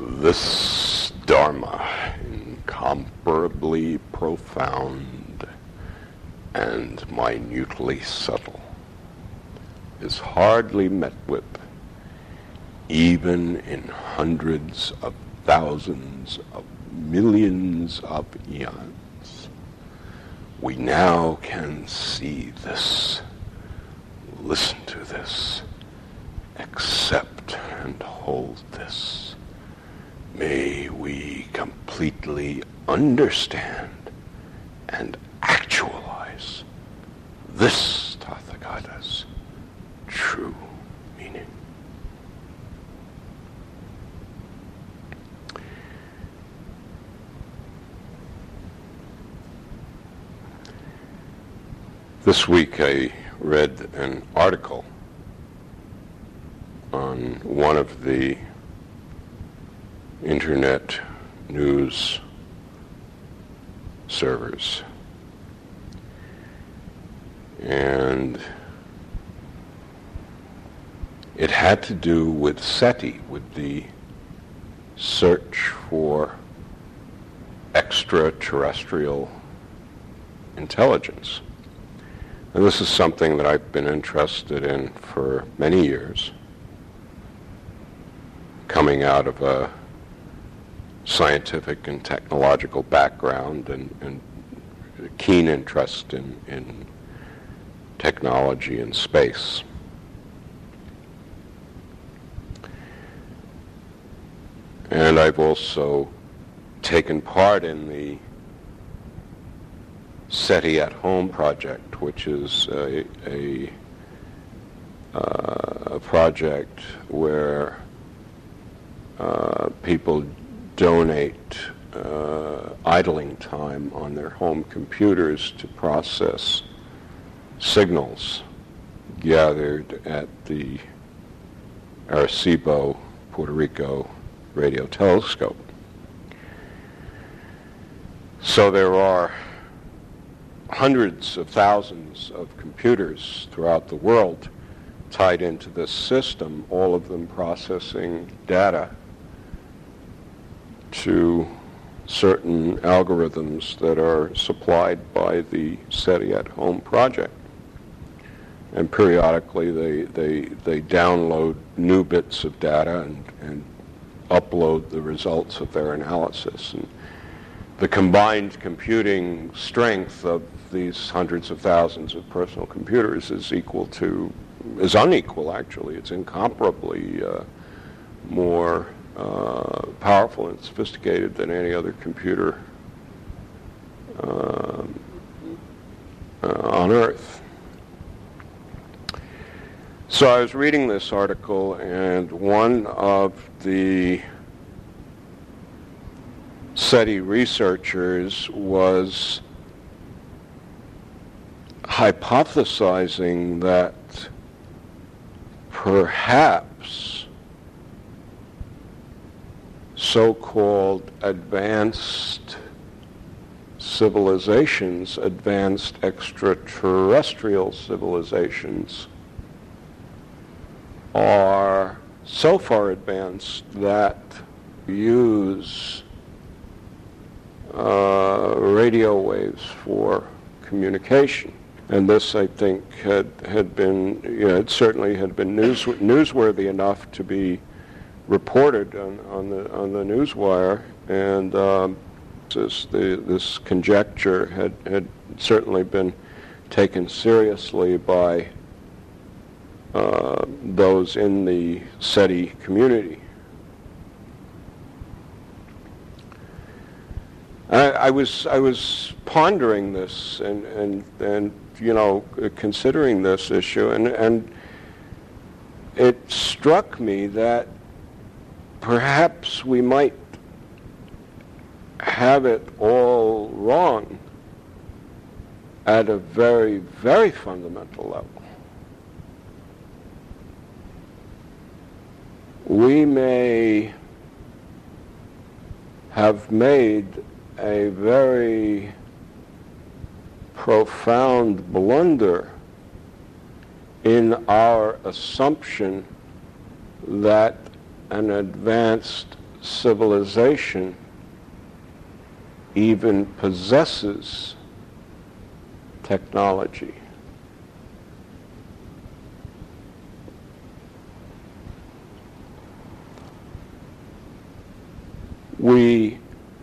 This Dharma, incomparably profound and minutely subtle, is hardly met with, even in hundreds of thousands of millions of eons. We now can see this, listen to this, accept and hold this. May we completely understand and actualize this Tathagata's true meaning. This week I read an article on one of the internet news servers, and it had to do with SETI, with the search for extraterrestrial intelligence. And this is something that I've been interested in for many years, coming out of a scientific and technological background and keen interest in technology and space. And I've also taken part in the SETI at Home project, which is a project where people donate idling time on their home computers to process signals gathered at the Arecibo, Puerto Rico radio telescope. So there are hundreds of thousands of computers throughout the world tied into this system, all of them processing data to certain algorithms that are supplied by the SETI at Home project. And periodically they download new bits of data and upload the results of their analysis. And the combined computing strength of these hundreds of thousands of personal computers is unequal actually. It's incomparably more powerful and sophisticated than any other computer on Earth. So I was reading this article, and one of the SETI researchers was hypothesizing that perhaps so-called advanced civilizations, advanced extraterrestrial civilizations, are so far advanced that use radio waves for communication. And this, I think, had been, it certainly had been newsworthy enough to be reported on the newswire, and this conjecture had certainly been taken seriously by those in the SETI community. I was pondering this and considering this issue, and it struck me that perhaps we might have it all wrong at a very, very fundamental level. We may have made a very profound blunder in our assumption that an advanced civilization even possesses technology. We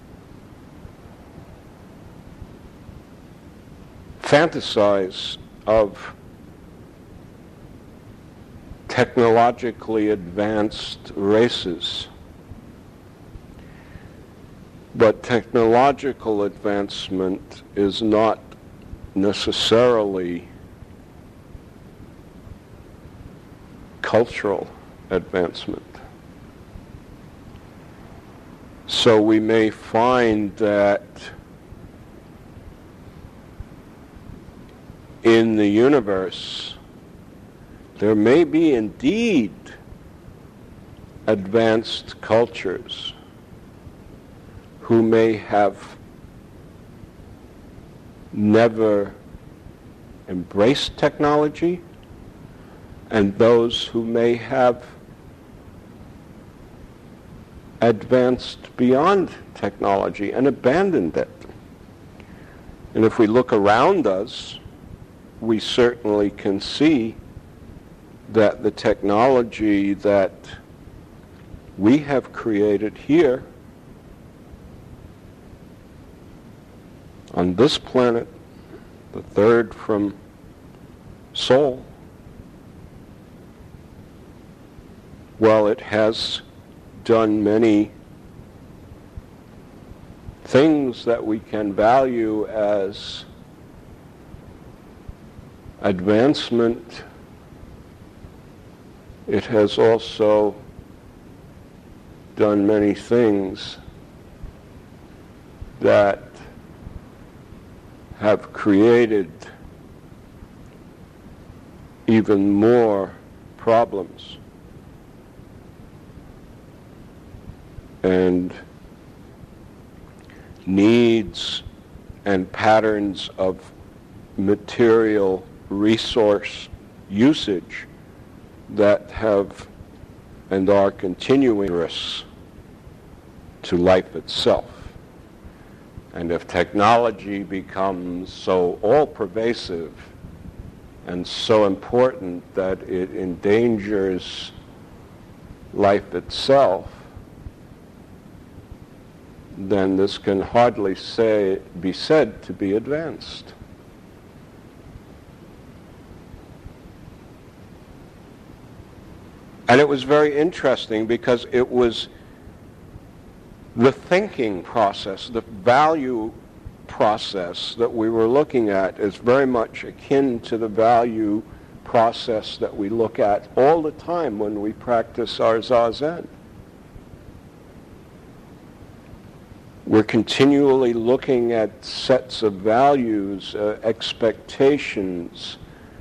fantasize of technologically advanced races, but technological advancement is not necessarily cultural advancement. So we may find that in the universe there may be indeed advanced cultures who may have never embraced technology, and those who may have advanced beyond technology and abandoned it. And if we look around us, we certainly can see that the technology that we have created here on this planet, the third from Sol, while it has done many things that we can value as advancement, it has also done many things that have created even more problems. And needs and patterns of material resource usage that have and are continuing risks to life itself. And if technology becomes so all-pervasive and so important that it endangers life itself, then this can hardly be said to be advanced. And it was very interesting because it was the thinking process, the value process that we were looking at is very much akin to the value process that we look at all the time when we practice our Zazen. We're continually looking at sets of values, expectations,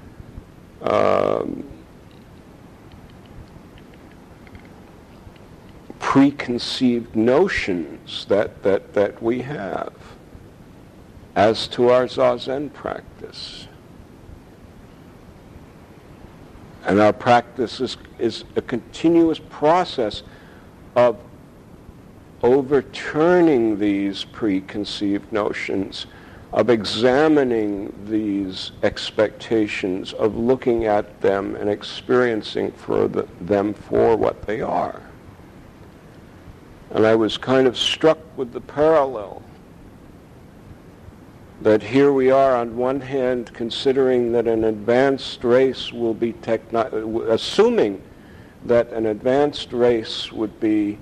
preconceived notions that we have as to our Zazen practice. And our practice is a continuous process of overturning these preconceived notions, of examining these expectations, of looking at them and experiencing them for what they are. And I was kind of struck with the parallel that here we are on one hand considering that an advanced race will be assuming that an advanced race would be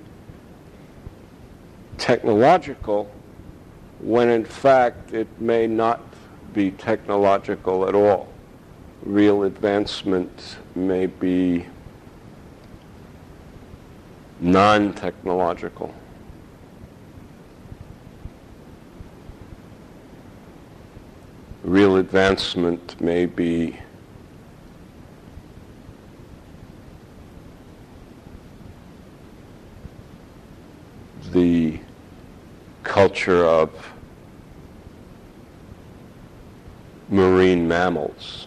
technological, when in fact it may not be technological at all. Real advancement may be non-technological. Real advancement may be the culture of marine mammals,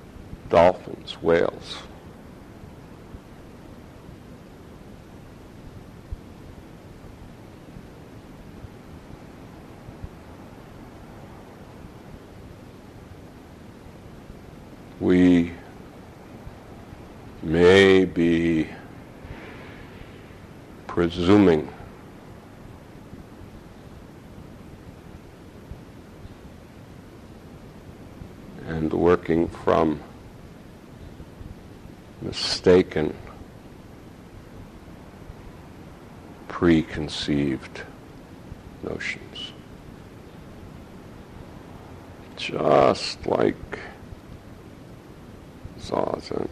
dolphins, whales. we may be presuming and working from mistaken, preconceived notions. Just like Zazen.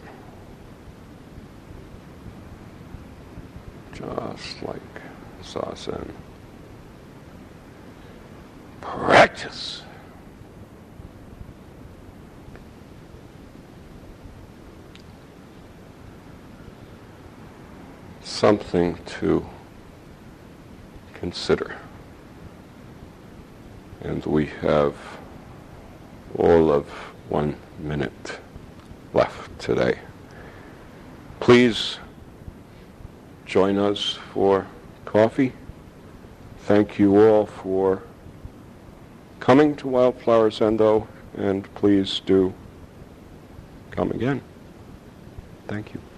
Just like Zazen. Practice. Something to consider. And we have all of 1 minute left today. Please join us for coffee. Thank you all for coming to Wildflower Zendo, and please do come again. Thank you.